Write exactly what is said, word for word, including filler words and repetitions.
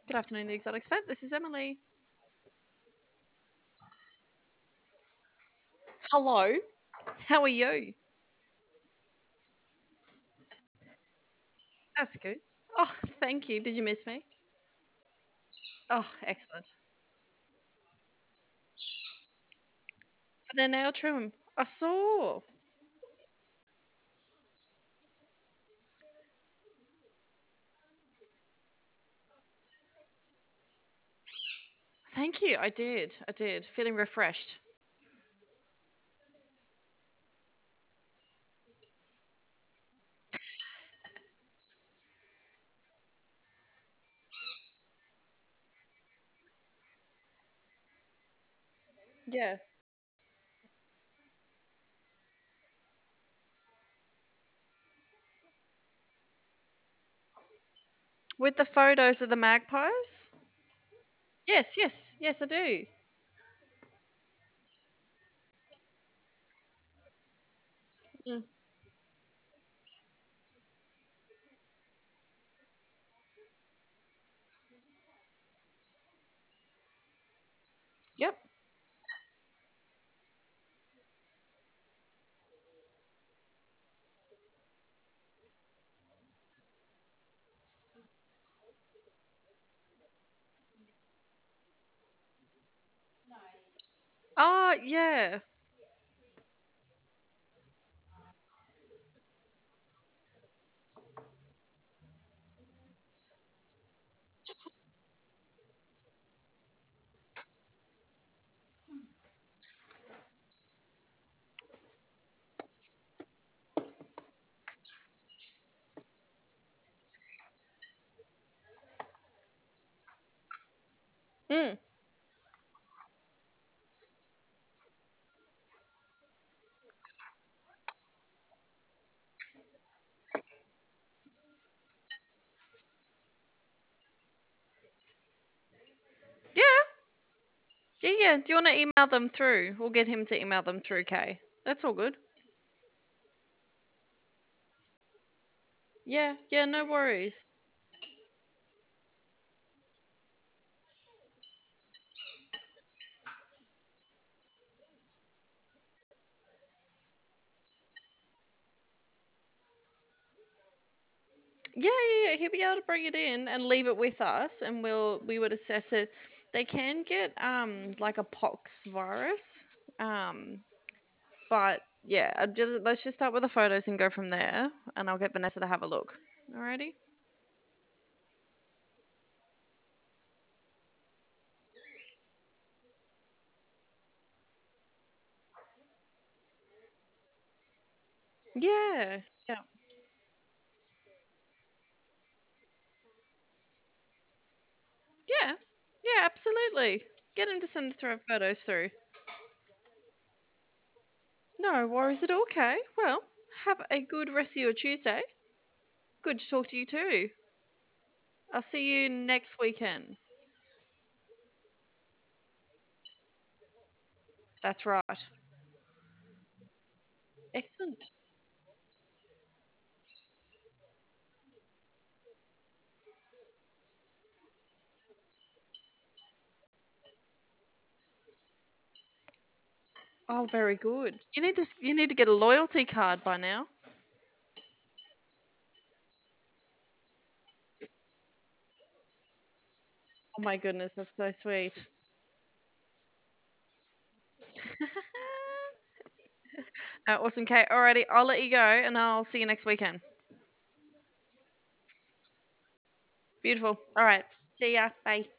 Good afternoon, the Exotics Vet. This is Emily. Hello. How are you? That's good. Oh, thank you. Did you miss me? Oh, excellent. For the nail trim, I saw. Thank you. I did. I did. Feeling refreshed. Yeah. With the photos of the magpies? Yes, yes, yes, I do. Mm. Yep. Oh, yeah. Mm. Yeah. Yeah, yeah. Do you want to email them through? We'll get him to email them through, Kay. That's all good. Yeah, yeah, no worries. Yeah, yeah, yeah. He'll be able to bring it in and leave it with us, and we'll we would assess it. They can get um like a pox virus, um, but yeah, I just, let's just start with the photos and go from there, and I'll get Vanessa to have a look. Alrighty? Yeah, yeah, yeah, yeah. Absolutely. Get him to send the throw photos through. No worries at all. Okay. Well, have a good rest of your Tuesday. Good to talk to you too. I'll see you next weekend. That's right. Excellent. Oh, very good. You need to you need to get a loyalty card by now. Oh my goodness, that's so sweet. Uh, awesome, Kate. Alrighty, I'll let you go, and I'll see you next weekend. Beautiful. All right. See ya. Bye.